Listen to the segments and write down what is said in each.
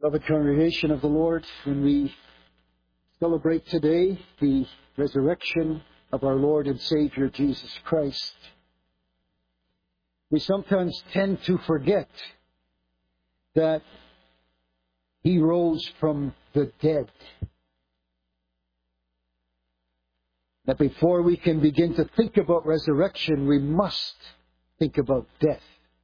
Beloved congregation of the Lord, when we celebrate today the resurrection of our Lord and Savior Jesus Christ, we sometimes tend to forget that He rose from the dead. That before we can begin to think about resurrection, we must think about death.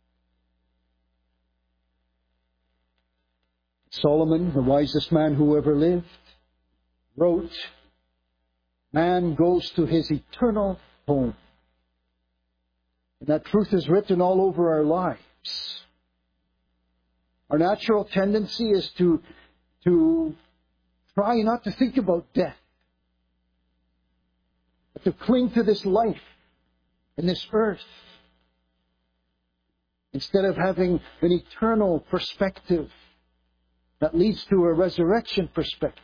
Solomon, the wisest man who ever lived, wrote, "Man goes to his eternal home." And that truth is written all over our lives. Our natural tendency is to try not to think about death, but to cling to this life and this earth, instead of having an eternal perspective that leads to a resurrection perspective.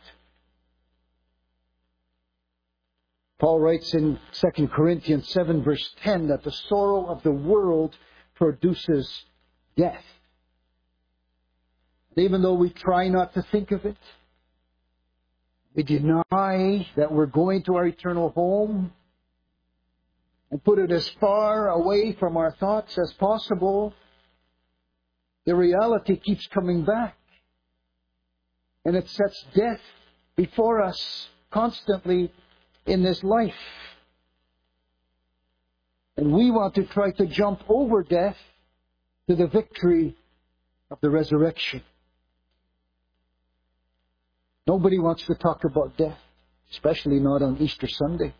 Paul writes in 2 Corinthians 7 verse 10 that the sorrow of the world produces death. And even though we try not to think of it, we deny that we're going to our eternal home and put it as far away from our thoughts as possible, the reality keeps coming back. And it sets death before us constantly in this life. And we want to try to jump over death to the victory of the resurrection. Nobody wants to talk about death, especially not on Easter Sunday.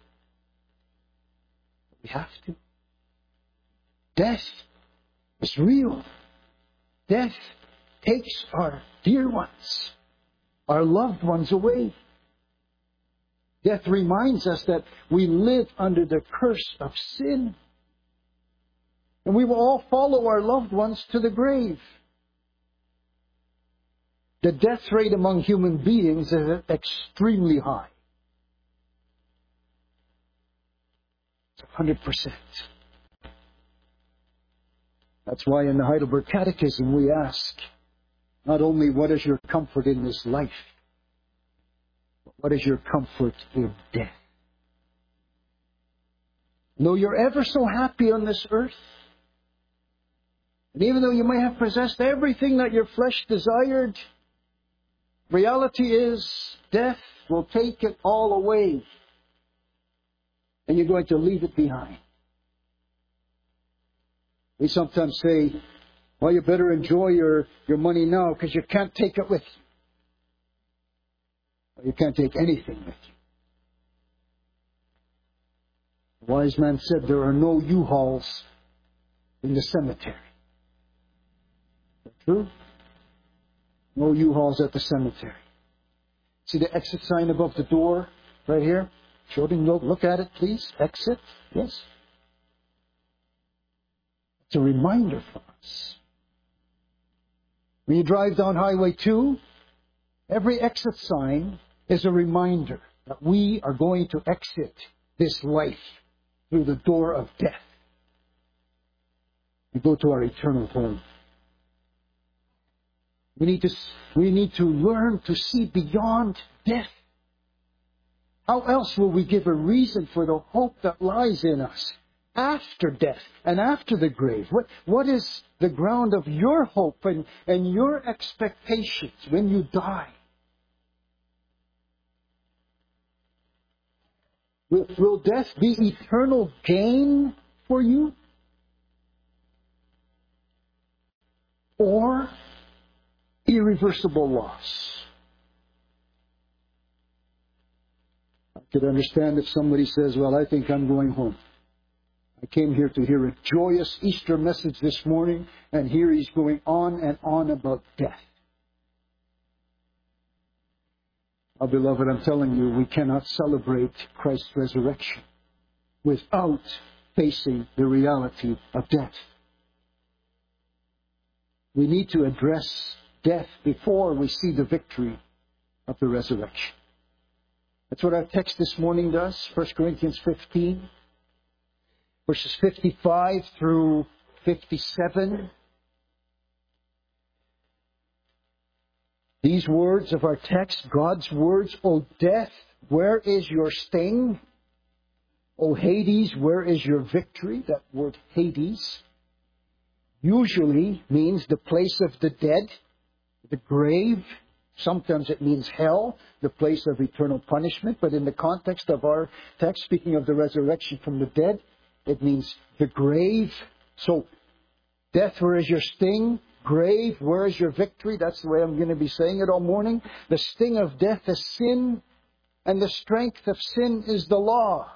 We have to. Death is real. Death takes our dear ones, our loved ones away. Death reminds us that we live under the curse of sin. And we will all follow our loved ones to the grave. The death rate among human beings is extremely high. It's 100%. That's why in the Heidelberg Catechism we ask, not only what is your comfort in this life, but what is your comfort in death? Though you're ever so happy on this earth, and even though you may have possessed everything that your flesh desired, reality is death will take it all away. And you're going to leave it behind. We sometimes say, well, you better enjoy your money now because you can't take it with you. Well, you can't take anything with you. The wise man said there are no U-Hauls in the cemetery. Is that true? No U-Hauls at the cemetery. See the exit sign above the door right here? Children, look at it, please. Exit. Yes. It's a reminder for us. When you drive down Highway 2, every exit sign is a reminder that we are going to exit this life through the door of death and go to our eternal home. We need to learn to see beyond death. How else will we give a reason for the hope that lies in us after death and after the grave? What is the ground of your hope and your expectations when you die? Will death be eternal gain for you? Or irreversible loss? I could understand if somebody says, well, I think I'm going home. I came here to hear a joyous Easter message this morning, and here he's going on and on about death. Oh, beloved, I'm telling you, we cannot celebrate Christ's resurrection without facing the reality of death. We need to address death before we see the victory of the resurrection. That's what our text this morning does, 1 Corinthians 15, verses 55 through 57. These words of our text, God's words, O death, where is your sting? O Hades, where is your victory? That word Hades usually means the place of the dead, the grave. Sometimes it means hell, the place of eternal punishment. But in the context of our text, speaking of the resurrection from the dead, it means the grave. So, death, where is your sting? Grave, where is your victory? That's the way I'm going to be saying it all morning. The sting of death is sin, and the strength of sin is the law.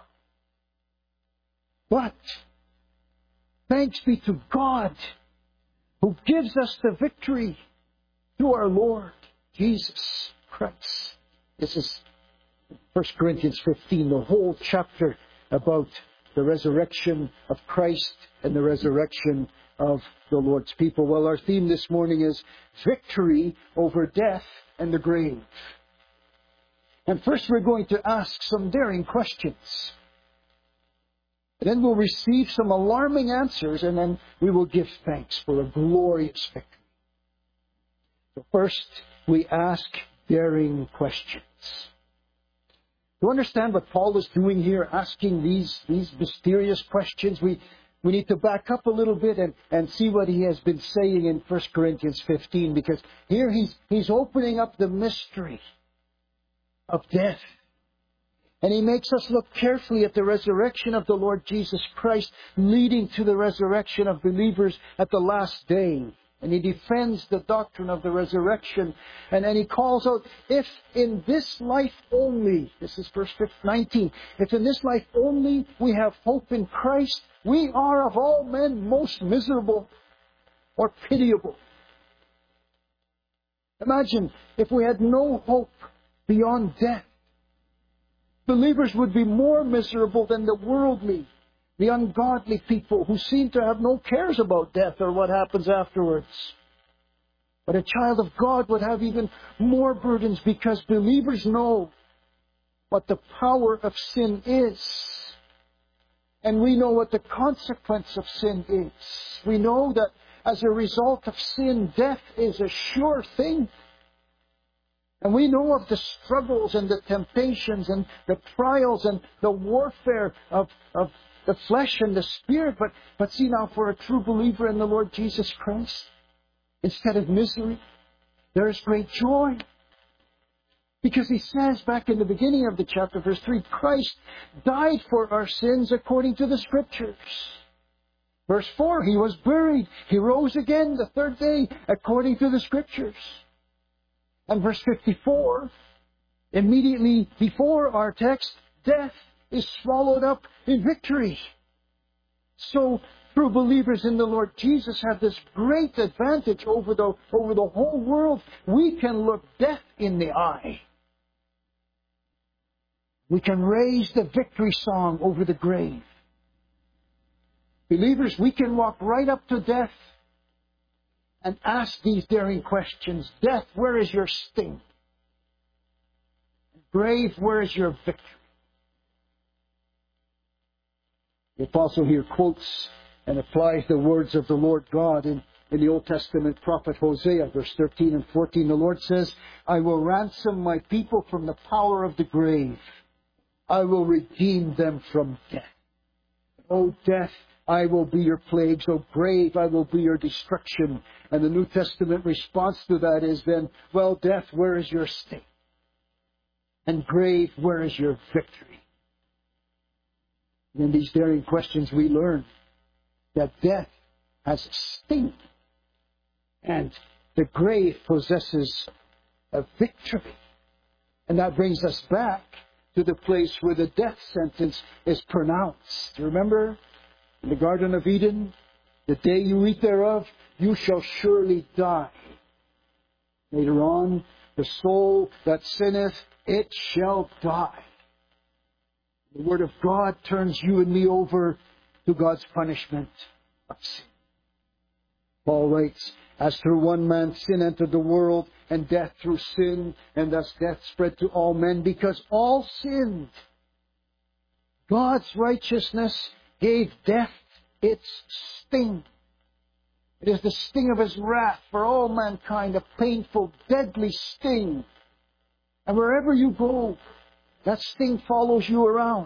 But thanks be to God, who gives us the victory through our Lord Jesus Christ. This is 1 Corinthians 15, the whole chapter about the resurrection of Christ and the resurrection of the Lord's people. Well, our theme this morning is victory over death and the grave. And first we're going to ask some daring questions. And then we'll receive some alarming answers, and then we will give thanks for a glorious victory. So first, we ask daring questions. To understand what Paul is doing here, asking these mysterious questions, we need to back up a little bit and see what he has been saying in 1 Corinthians 15, because here he's opening up the mystery of death. And he makes us look carefully at the resurrection of the Lord Jesus Christ, leading to the resurrection of believers at the last day. And he defends the doctrine of the resurrection. And then he calls out, if in this life only, this is verse 19, if in this life only we have hope in Christ, we are of all men most miserable or pitiable. Imagine if we had no hope beyond death. Believers would be more miserable than the worldly, the ungodly people who seem to have no cares about death or what happens afterwards. But a child of God would have even more burdens, because believers know what the power of sin is. And we know what the consequence of sin is. We know that as a result of sin, death is a sure thing. And we know of the struggles and the temptations and the trials and the warfare of the flesh and the spirit. But see now, for a true believer in the Lord Jesus Christ, instead of misery, there is great joy. Because he says back in the beginning of the chapter, verse 3, Christ died for our sins according to the Scriptures. Verse 4, he was buried. He rose again the third day according to the Scriptures. And verse 54, immediately before our text, death is swallowed up in victory. So, true believers in the Lord Jesus have this great advantage over the whole world. We can look death in the eye. We can raise the victory song over the grave. Believers, we can walk right up to death and ask these daring questions. Death, where is your sting? Grave, where is your victory? The apostle here quotes and applies the words of the Lord God in the Old Testament prophet Hosea, verse 13 and 14. The Lord says, I will ransom my people from the power of the grave. I will redeem them from death. O death, I will be your plagues. O grave, I will be your destruction. And the New Testament response to that is then, well, death, where is your sting? And grave, where is your victory? In these daring questions we learn that death has a sting. And the grave possesses a victory. And that brings us back to the place where the death sentence is pronounced. Do you remember? In the Garden of Eden, the day you eat thereof, you shall surely die. Later on, the soul that sinneth, it shall die. The Word of God turns you and me over to God's punishment of sin. Paul writes, as through one man sin entered the world, and death through sin, and thus death spread to all men, because all sinned. God's righteousness gave death its sting. It is the sting of His wrath for all mankind, a painful, deadly sting. And wherever you go, that sting follows you around.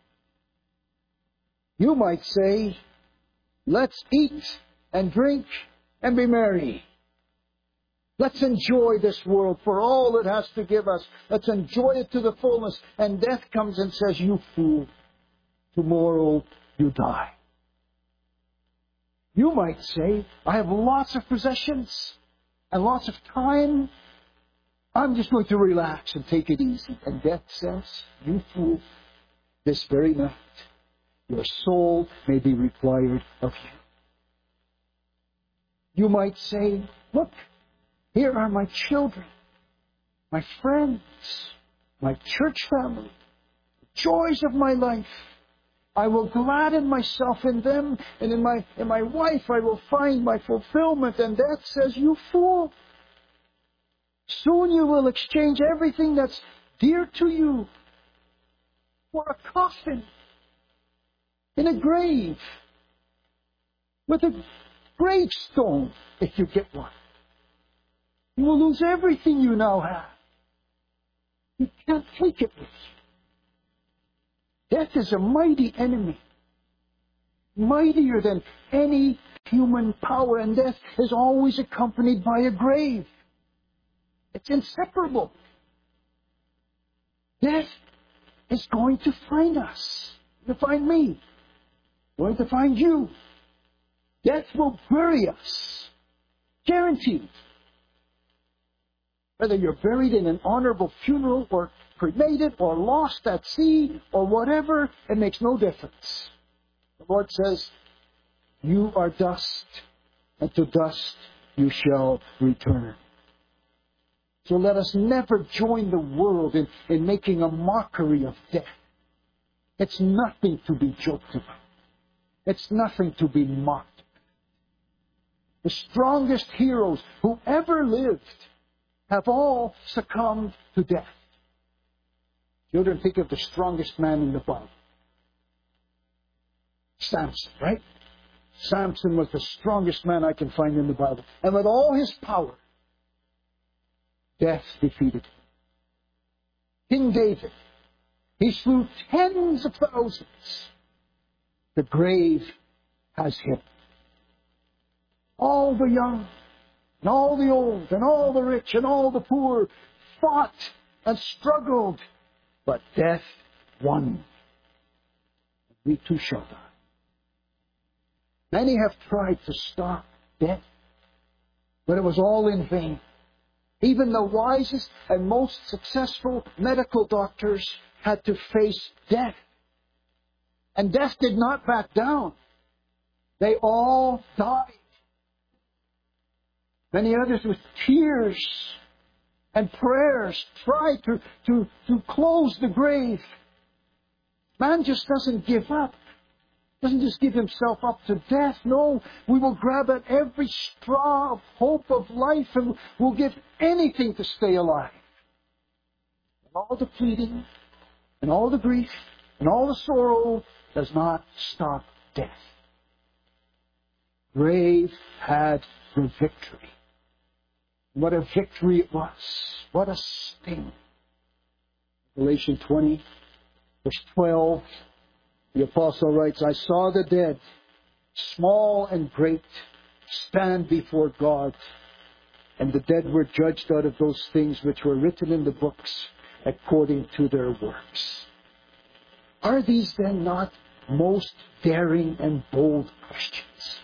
You might say, let's eat and drink and be merry. Let's enjoy this world for all it has to give us. Let's enjoy it to the fullness. And death comes and says, you fool, tomorrow you die. You might say, I have lots of possessions and lots of time. I'm just going to relax and take it easy. And death says, you fool, this very night, your soul may be required of you. You might say, look, here are my children, my friends, my church family, the joys of my life. I will gladden myself in them, and in my wife I will find my fulfillment. And death says, you fool, soon you will exchange everything that's dear to you for a coffin in a grave with a gravestone, if you get one. You will lose everything you now have. You can't take it with you. Death is a mighty enemy, mightier than any human power, and death is always accompanied by a grave. It's inseparable. Death is going to find us, to find me, going to find you. Death will bury us, guaranteed. Whether you're buried in an honorable funeral or cremated or lost at sea or whatever, it makes no difference. The Lord says, you are dust, and to dust you shall return. So let us never join the world in making a mockery of death. It's nothing to be joked about. It's nothing to be mocked. The strongest heroes who ever lived have all succumbed to death. Children, think of the strongest man in the Bible. Samson, right? Samson was the strongest man I can find in the Bible. And with all his power, death defeated him. King David, he slew tens of thousands. The grave has him. All the young, and all the old, and all the rich, and all the poor fought and struggled, but death won. We too shall die. Many have tried to stop death, but it was all in vain. Even the wisest and most successful medical doctors had to face death. And death did not back down. They all died. Many others with tears and prayers tried to close the grave. Man just doesn't give up. Doesn't just give himself up to death. No, we will grab at every straw of hope of life and we'll give anything to stay alive. And all the pleading and all the grief and all the sorrow does not stop death. Grave had the victory. What a victory it was. What a sting. Galatians 20, verse 12. The apostle writes, I saw the dead, small and great, stand before God, and the dead were judged out of those things which were written in the books according to their works. Are these then not most daring and bold questions?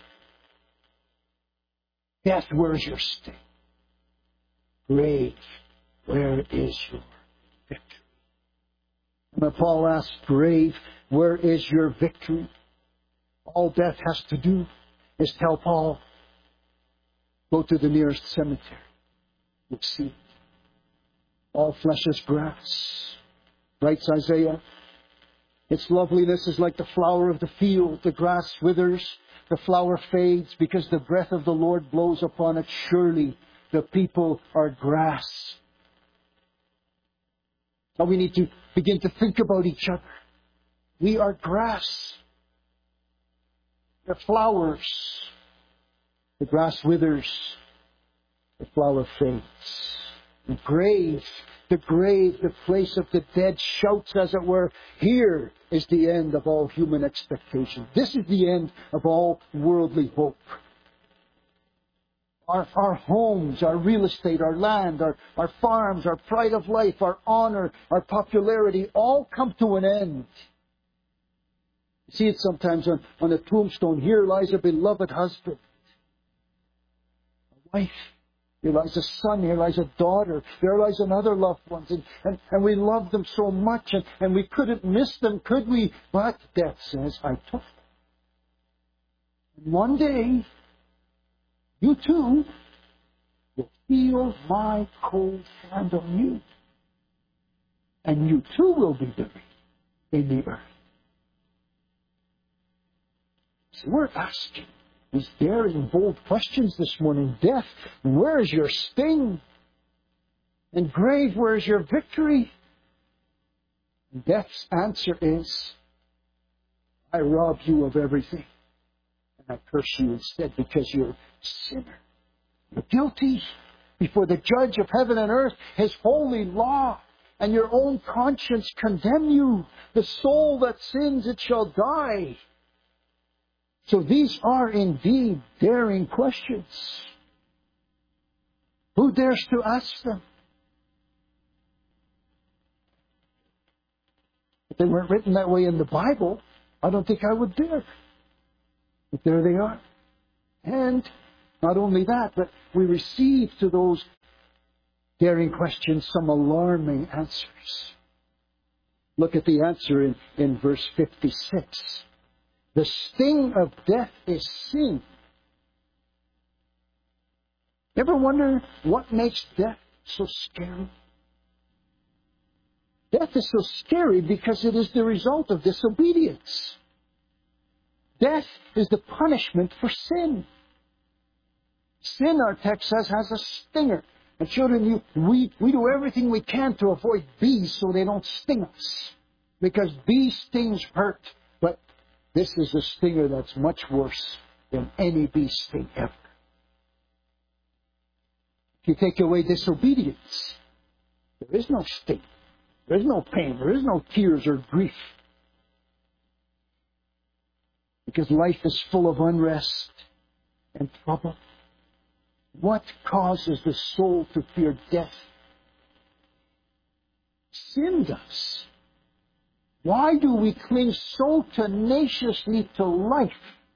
Death, where's your sting? Grave, where is your victory? And when Paul asks, grave, where is your victory? All death has to do is tell Paul, go to the nearest cemetery. You'll see it. All flesh is grass. Writes Isaiah, its loveliness is like the flower of the field. The grass withers, the flower fades, because the breath of the Lord blows upon it. Surely the people are grass. Now we need to begin to think about each other. We are grass. We're flowers. The grass withers, the flower fades. The grave, the place of the dead, shouts, as it were, here is the end of all human expectation. This is the end of all worldly hope. Our homes, our real estate, our land, our farms, our pride of life, our honor, our popularity, all come to an end. You see it sometimes on a tombstone. Here lies a beloved husband, a wife. Here lies a son, here lies a daughter, there lies another loved one. And we love them so much, and we couldn't miss them, could we? But death says, I took them. And one day, you too will feel my cold hand on you. And you too will be buried in the earth. So we're asking these daring, bold questions this morning. Death, where is your sting? And grave, where is your victory? And death's answer is, I rob you of everything. And I curse you instead because you're a sinner. You're guilty before the judge of heaven and earth, his holy law. And your own conscience condemn you. The soul that sins, it shall die. So these are indeed daring questions. Who dares to ask them? If they weren't written that way in the Bible, I don't think I would dare. But there they are. And not only that, but we receive to those daring questions some alarming answers. Look at the answer in verse 56. The sting of death is sin. Ever wonder what makes death so scary? Death is so scary because it is the result of disobedience. Death is the punishment for sin. Sin, our text says, has a stinger. And children, we do everything we can to avoid bees so they don't sting us. Because bee stings hurt. But this is a stinger that's much worse than any bee sting ever. If you take away disobedience, there is no sting. There is no pain. There is no tears or grief. Because life is full of unrest and trouble. What causes the soul to fear death? Sin does. Why do we cling so tenaciously to life?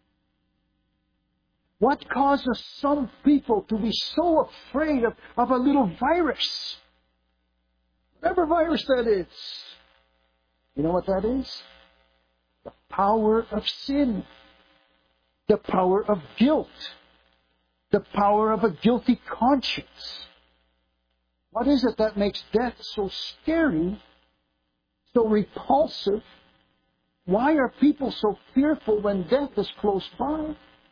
What causes some people to be so afraid of a little virus? Whatever virus that is. You know what that is? The power of sin. The power of guilt. The power of a guilty conscience. What is it that makes death so scary? So repulsive? Why are people so fearful when death is close by?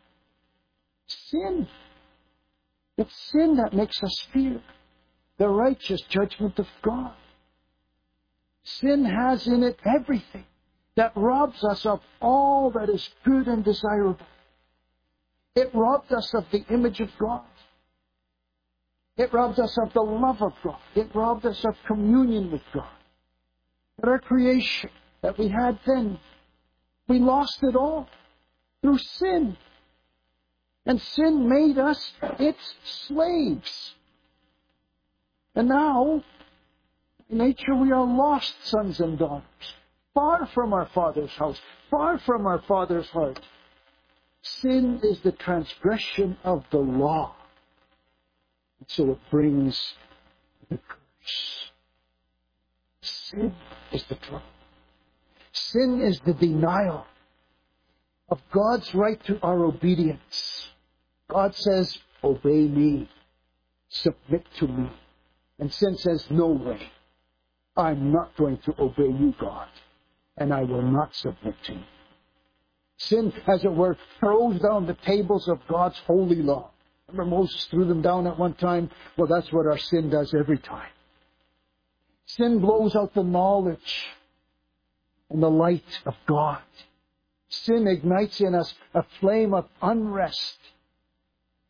Sin. It's sin that makes us fear the righteous judgment of God. Sin has in it everything that robs us of all that is good and desirable. It robbed us of the image of God. It robbed us of the love of God. It robbed us of communion with God. But our creation that we had then, we lost it all through sin. And sin made us its slaves. And now, in nature, we are lost sons and daughters, far from our Father's house, far from our Father's heart. Sin is the transgression of the law. And so it brings the curse. Sin is the trouble. Sin is the denial of God's right to our obedience. God says, obey me, submit to me. And sin says, no way. I'm not going to obey you, God, and I will not submit to you. Sin, as it were, throws down the tables of God's holy law. Remember Moses threw them down at one time? Well, that's what our sin does every time. Sin blows out the knowledge and the light of God. Sin ignites in us a flame of unrest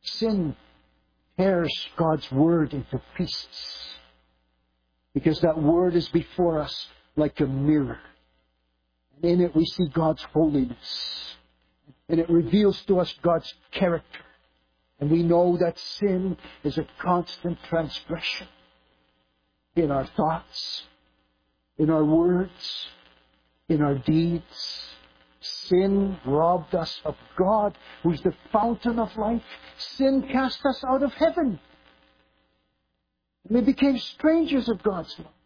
Sin tears God's Word into pieces. Because that Word is before us like a mirror. And in it we see God's holiness. And it reveals to us God's character. And we know that sin is a constant transgression in our thoughts, in our words, in our deeds. Sin robbed us of God, who is the fountain of life. Sin cast us out of heaven. And we became strangers of God's love.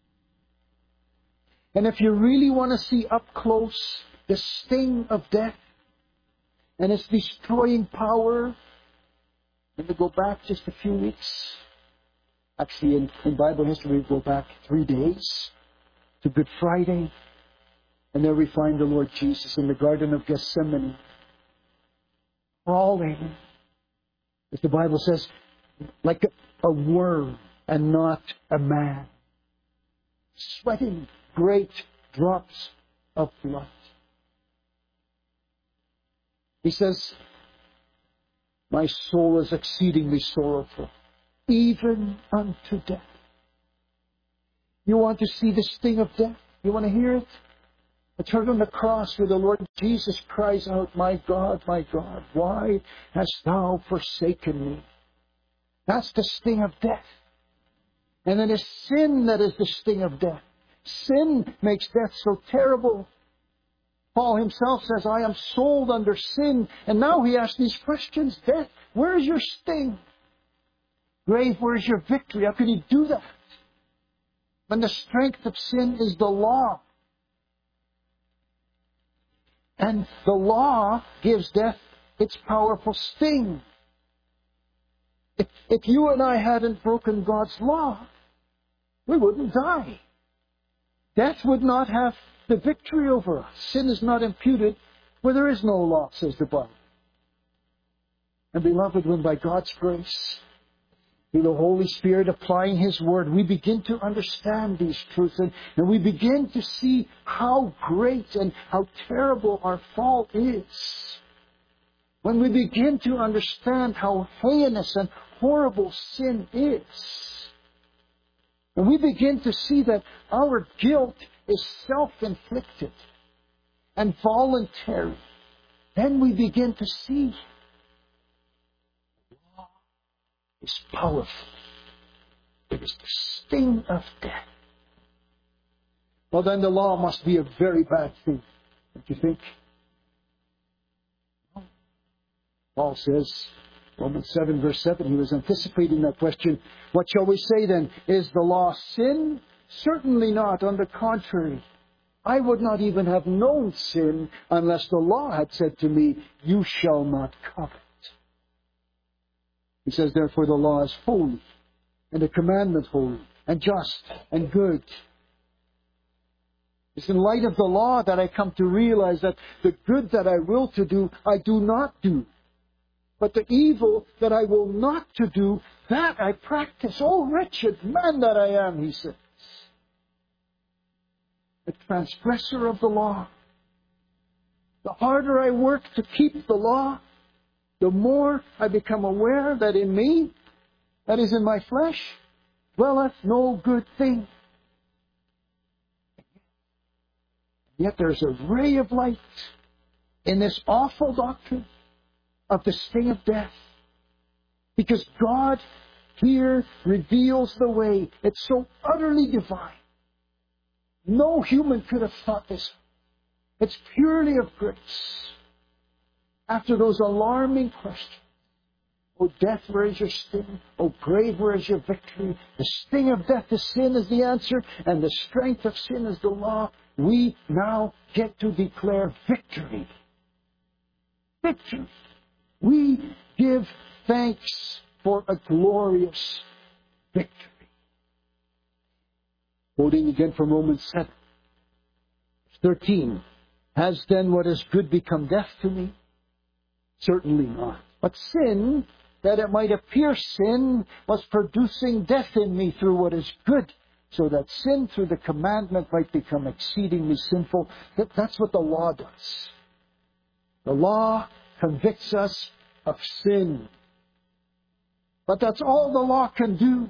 And if you really want to see up close the sting of death and its destroying power, then we go back just a few weeks. Actually, in Bible history, we go back 3 days to Good Friday. And there we find the Lord Jesus in the Garden of Gethsemane, crawling, as the Bible says, like a worm and not a man, sweating great drops of blood. He says, my soul is exceedingly sorrowful, even unto death. You want to see the sting of death? You want to hear it? It's heard on the cross where the Lord Jesus cries out, my God, why hast thou forsaken me? That's the sting of death. And it is sin that is the sting of death. Sin makes death so terrible. Paul himself says, I am sold under sin. And now he asks these questions. Death, where is your sting? Grave, where is your victory? How can he do that? When the strength of sin is the law. And the law gives death its powerful sting. If you and I hadn't broken God's law, we wouldn't die. Death would not have the victory over us. Sin is not imputed where there is no law, says the Bible. And beloved, when by God's grace, through the Holy Spirit applying His Word, we begin to understand these truths and we begin to see how great and how terrible our fault is. When we begin to understand how heinous and horrible sin is. And we begin to see that our guilt is self-inflicted and voluntary. Then we begin to see is powerful. It is the sting of death. Well, then the law must be a very bad thing, don't you think? Paul says, Romans 7 verse 7, he was anticipating that question. What shall we say then? Is the law sin? Certainly not. On the contrary, I would not even have known sin unless the law had said to me, you shall not covet. He says, therefore, the law is holy, and the commandment holy, and just, and good. It's in light of the law that I come to realize that the good that I will to do, I do not do. But the evil that I will not to do, that I practice. Oh, wretched man that I am, he says. A transgressor of the law. The harder I work to keep the law, the more I become aware that in me, that is in my flesh, dwelleth no good thing. Yet there's a ray of light in this awful doctrine of the sting of death. Because God here reveals the way. It's so utterly divine. No human could have thought this. It's purely of grace. After those alarming questions, O death, where is your sting? O grave, where is your victory? The sting of death is sin is the answer, and the strength of sin is the law. We now get to declare victory. Victory. We give thanks for a glorious victory. Quoting again from Romans 7, 13. Has then what is good become death to me? Certainly not. But sin, that it might appear sin, was producing death in me through what is good, so that sin through the commandment might become exceedingly sinful. That's what the law does. The law convicts us of sin. But that's all the law can do.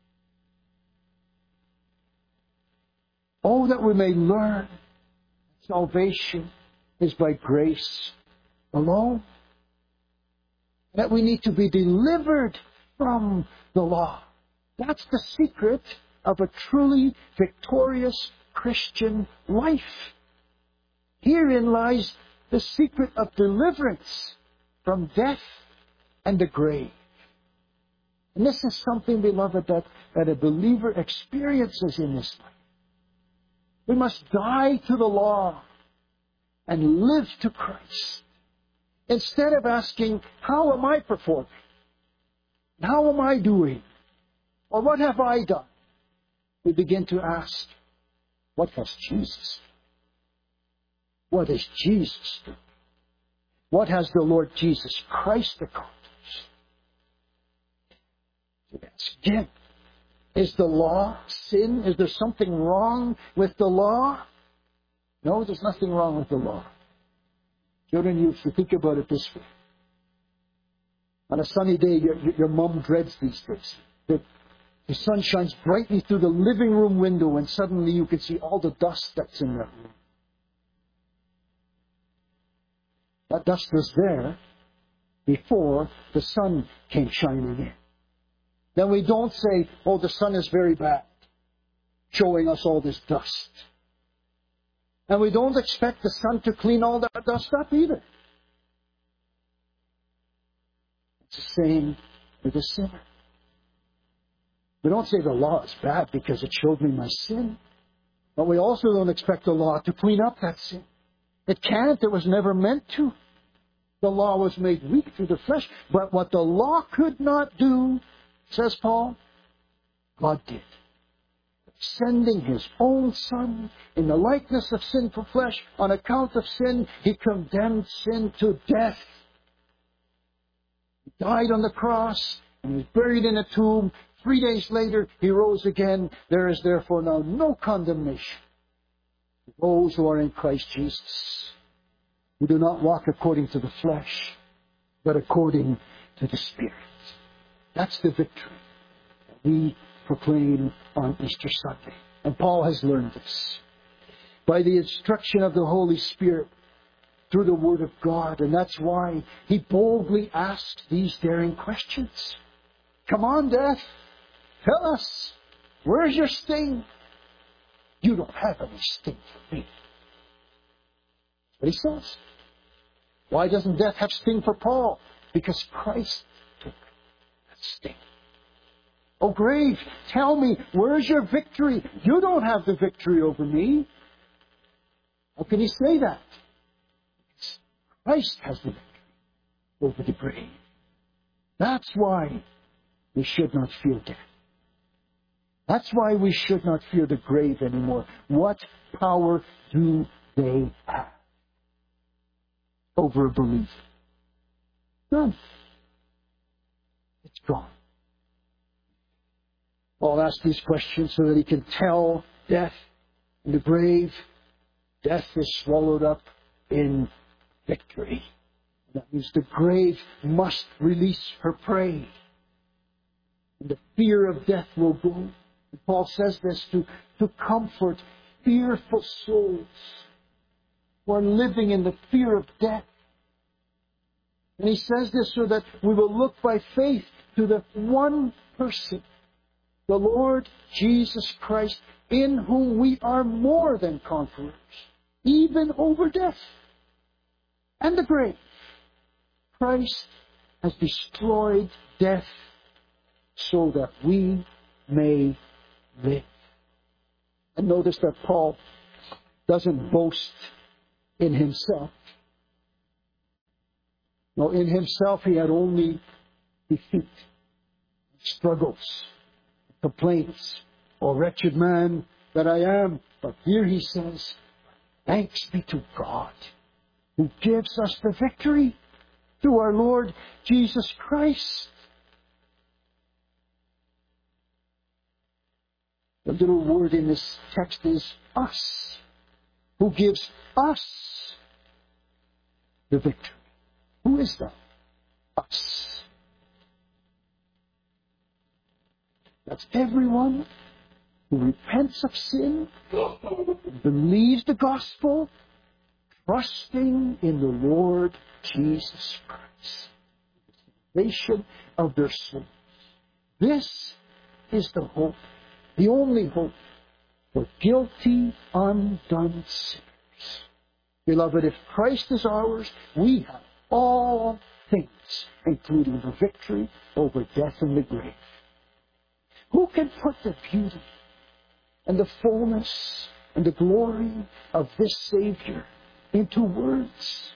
Oh, that we may learn salvation is by grace alone. That we need to be delivered from the law. That's the secret of a truly victorious Christian life. Herein lies the secret of deliverance from death and the grave. And this is something, beloved, that a believer experiences in this life. We must die to the law and live to Christ. Instead of asking, how am I performing? How am I doing? Or what have I done? We begin to ask, what has Jesus done? What is Jesus doing? What has the Lord Jesus Christ accomplished? Again, is the law sin? Is there something wrong with the law? No, there's nothing wrong with the law. Children, you should think about it this way. On a sunny day, your mom dreads these days. The sun shines brightly through the living room window, and suddenly you can see all the dust that's in that room. That dust was there before the sun came shining in. Then we don't say, oh, the sun is very bad, showing us all this dust. And we don't expect the sun to clean all that dust up either. It's the same with the sinner. We don't say the law is bad because it showed me my sin. But we also don't expect the law to clean up that sin. It can't. It was never meant to. The law was made weak through the flesh. But what the law could not do, says Paul, God did. Sending His own Son in the likeness of sinful flesh, on account of sin, He condemned sin to death. He died on the cross, and He was buried in a tomb. 3 days later, He rose again. There is therefore now no condemnation to those who are in Christ Jesus, who do not walk according to the flesh, but according to the Spirit. That's the victory that we proclaim on Easter Sunday. And Paul has learned this by the instruction of the Holy Spirit through the Word of God. And that's why he boldly asks these daring questions. Come on, death. Tell us. Where's your sting? You don't have any sting for me. That's what he says. Why doesn't death have sting for Paul? Because Christ took that sting. Oh, grave, tell me, where's your victory? You don't have the victory over me. How can he say that? Because Christ has the victory over the grave. That's why we should not fear death. That's why we should not fear the grave anymore. What power do they have over a believer? None. It's gone. Paul asks these questions so that he can tell death in the grave, death is swallowed up in victory. That means the grave must release her prey. And the fear of death will go. And Paul says this to comfort fearful souls who are living in the fear of death. And he says this so that we will look by faith to the one person, the Lord Jesus Christ, in whom we are more than conquerors, even over death and the grave. Christ has destroyed death so that we may live. And notice that Paul doesn't boast in himself. No, in himself he had only defeat, struggles, complaints. Oh, wretched man that I am. But here he says, thanks be to God who gives us the victory through our Lord Jesus Christ. The little word in this text is us. Who gives us the victory? Who is that? Us. That's everyone who repents of sin, believes the gospel, trusting in the Lord Jesus Christ, the salvation of their souls. This is the hope, the only hope for guilty, undone sinners. Beloved, if Christ is ours, we have all things, including the victory over death and the grave. Who can put the beauty and the fullness and the glory of this Savior into words?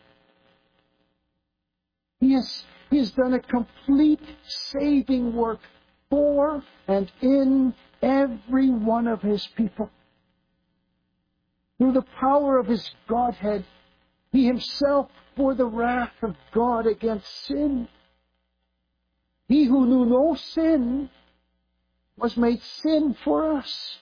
He has done a complete saving work for and in every one of His people. Through the power of His Godhead, He Himself bore the wrath of God against sin. He who knew no sin was made sin for us.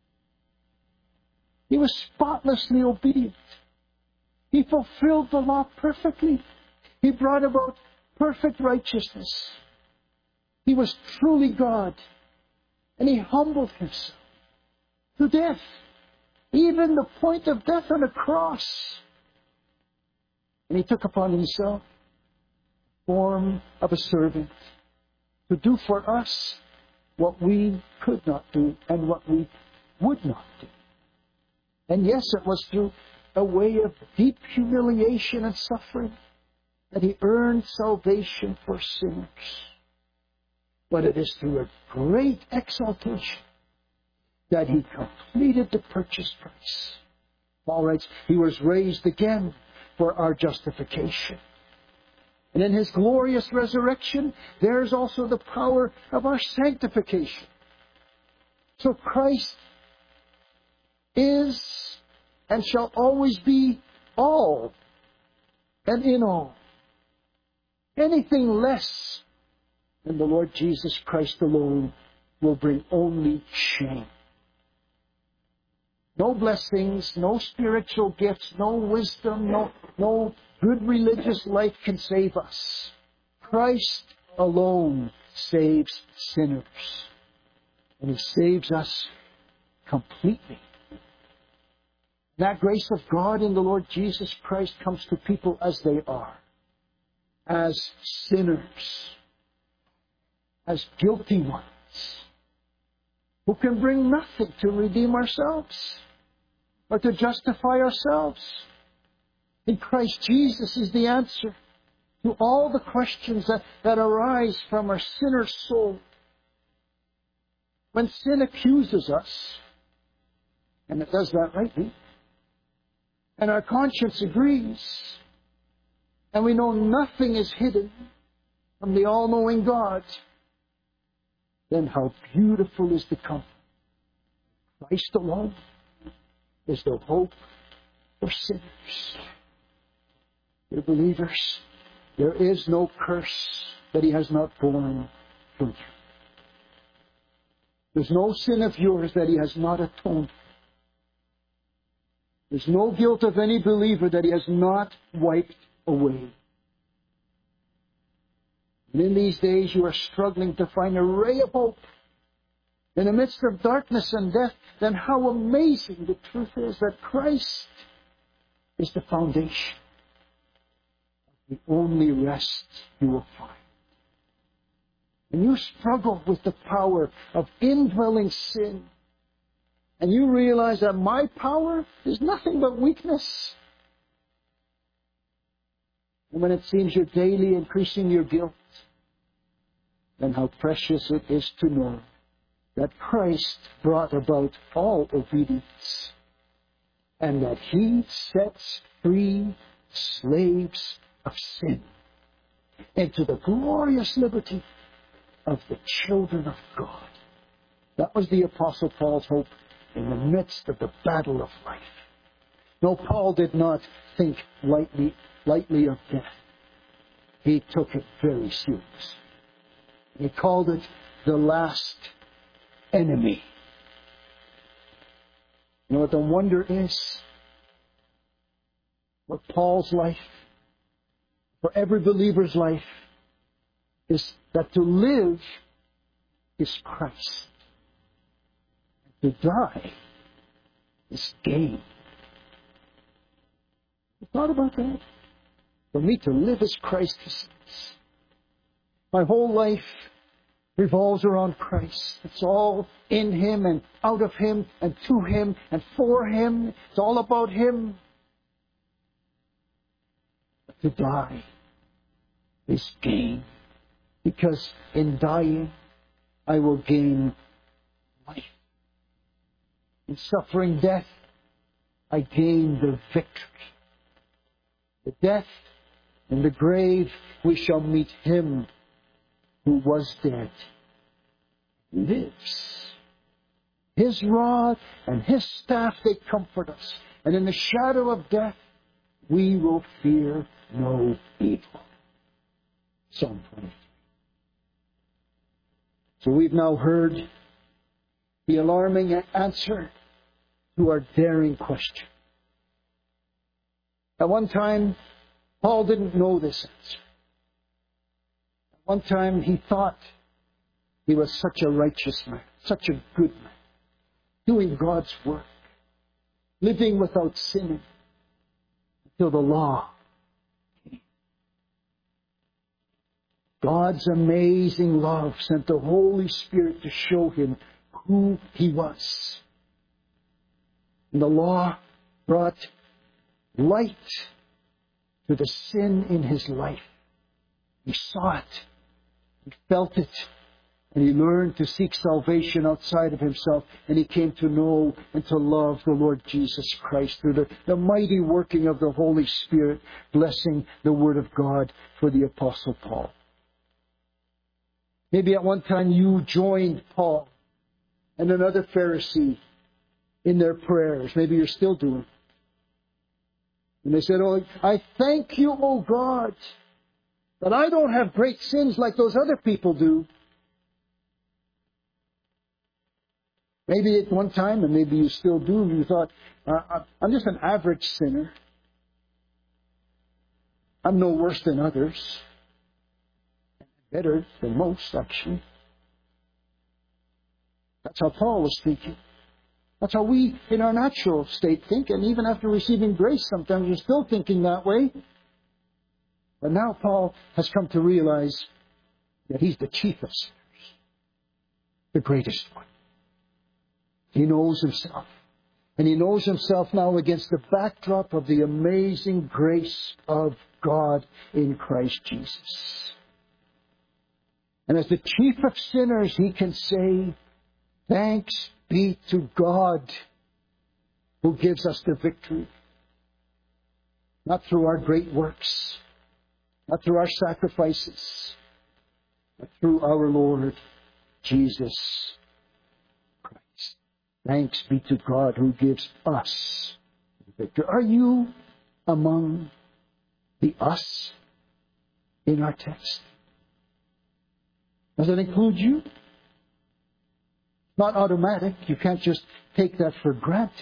He was spotlessly obedient. He fulfilled the law perfectly. He brought about perfect righteousness. He was truly God, and He humbled Himself to death, even the point of death on a cross. And He took upon Himself the form of a servant to do for us what we could not do and what we would not do. And yes, it was through a way of deep humiliation and suffering that He earned salvation for sinners. But it is through a great exaltation that He completed the purchase price. Paul writes, He was raised again for our justification. And in His glorious resurrection, there is also the power of our sanctification. So Christ is and shall always be all and in all. Anything less than the Lord Jesus Christ alone will bring only shame. No blessings, no spiritual gifts, no wisdom, no good religious life can save us. Christ alone saves sinners. And He saves us completely. That grace of God in the Lord Jesus Christ comes to people as they are. As sinners. As guilty ones. Who can bring nothing to redeem ourselves. Or to justify ourselves. In Christ Jesus is the answer to all the questions that arise from our sinner's soul. When sin accuses us, and it does that rightly, and our conscience agrees, and we know nothing is hidden from the all-knowing God, then how beautiful is the comfort. Christ alone is the hope for sinners. Dear believers, there is no curse that He has not borne for you. There's no sin of yours that He has not atoned for. There's no guilt of any believer that He has not wiped away. And in these days you are struggling to find a ray of hope in the midst of darkness and death, then how amazing the truth is that Christ is the foundation, the only rest you will find. And you struggle with the power of indwelling sin, and you realize that my power is nothing but weakness. And when it seems you're daily increasing your guilt, then how precious it is to know that Christ brought about all obedience, and that He sets free slaves of sin into the glorious liberty of the children of God. That was the Apostle Paul's hope in the midst of the battle of life. No, Paul did not think lightly of death. He took it very seriously. He called it the last enemy. You know what the wonder is? For Paul's life, for every believer's life, is that to live is Christ. To die is gain. You thought about that? For me to live as Christ is. My whole life revolves around Christ. It's all in Him and out of Him and to Him and for Him. It's all about Him. But to die is gain. Because in dying, I will gain life. In suffering death, I gain the victory. The death and the grave, we shall meet Him who was dead, lives. His rod and His staff, they comfort us. And in the shadow of death, we will fear no evil. Psalm 23. So we've now heard the alarming answer to our daring question. At one time, Paul didn't know this answer. At one time, he thought he was such a righteous man, such a good man, doing God's work, living without sinning, until the law came. God's amazing love sent the Holy Spirit to show him who he was. And the law brought light to the sin in his life. He saw it. He felt it. And he learned to seek salvation outside of himself. And he came to know and to love the Lord Jesus Christ through the mighty working of the Holy Spirit, blessing the Word of God for the Apostle Paul. Maybe at one time you joined Paul and another Pharisee in their prayers. Maybe you're still doing it. And they said, "Oh, I thank you, O God, that I don't have great sins like those other people do." Maybe at one time, and maybe you still do, you thought, I'm just an average sinner. I'm no worse than others. Better than most, actually. That's how Paul was thinking. That's how we, in our natural state, think. And even after receiving grace, sometimes we're still thinking that way. But now Paul has come to realize that he's the chief of sinners. The greatest one. He knows himself. And he knows himself now against the backdrop of the amazing grace of God in Christ Jesus. And as the chief of sinners, he can say, "Thanks be to God who gives us the victory." Not through our great works, not through our sacrifices, but through our Lord Jesus Christ. Thanks be to God who gives us the victory. Are you among the us in our text? Does it include you? Not automatic. You can't just take that for granted.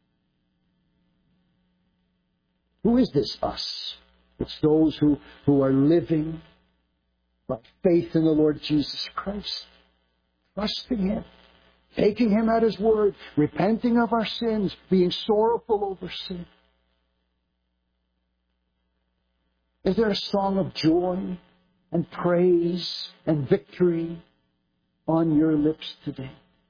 Who is this us? It's those who are living by faith in the Lord Jesus Christ, trusting Him, taking Him at His word, repenting of our sins, being sorrowful over sin. Is there a song of joy and praise and victory on your lips today?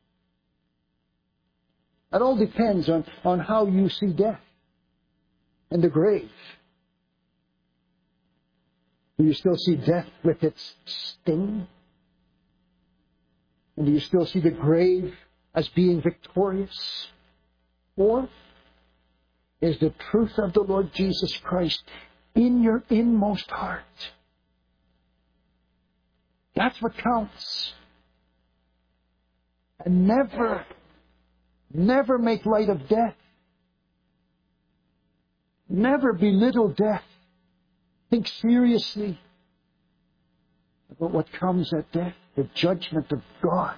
It all depends on how you see death and the grave. Do you still see death with its sting? And do you still see the grave as being victorious? Or is the truth of the Lord Jesus Christ in your inmost heart? That's what counts. And never make light of death. Never belittle death. Think seriously about what comes at death, the judgment of God.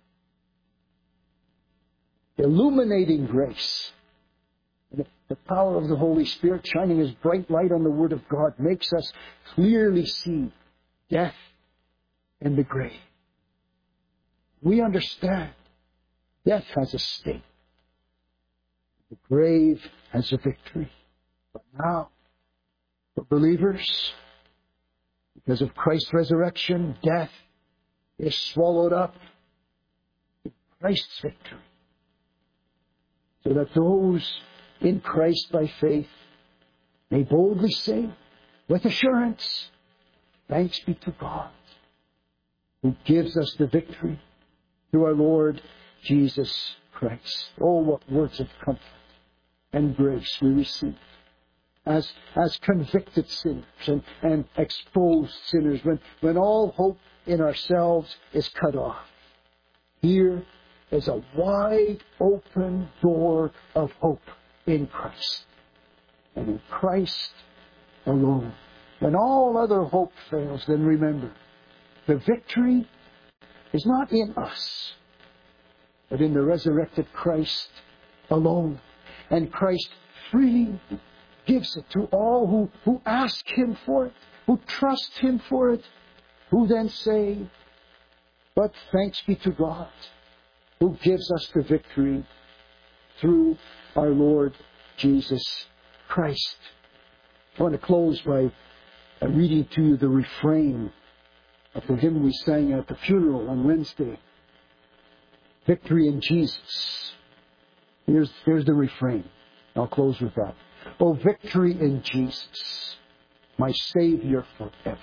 Illuminating grace. And the power of the Holy Spirit shining His bright light on the Word of God makes us clearly see death and the grave. We understand death has a sting. The grave has a victory. But now, for believers, because of Christ's resurrection, death is swallowed up in Christ's victory. So that those in Christ by faith may boldly say, with assurance, thanks be to God, who gives us the victory through our Lord Jesus Christ. Oh, what words of comfort and grace we receive as convicted sinners and exposed sinners when all hope in ourselves is cut off. Here is a wide open door of hope in Christ. And in Christ alone. When all other hope fails, then remember, the victory is not in us, but in the resurrected Christ alone. And Christ freely gives it to all who ask Him for it, who trust Him for it, who then say, but thanks be to God, who gives us the victory through our Lord Jesus Christ. I want to close by reading to you the refrain of the hymn we sang at the funeral on Wednesday. Victory in Jesus. Here's the refrain. I'll close with that. Oh, victory in Jesus, my Savior forever.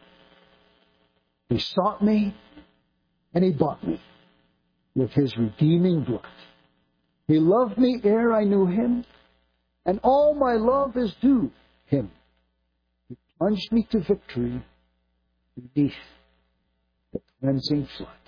He sought me and He bought me with His redeeming blood. He loved me ere I knew Him, and all my love is due Him. He plunged me to victory beneath the cleansing flood.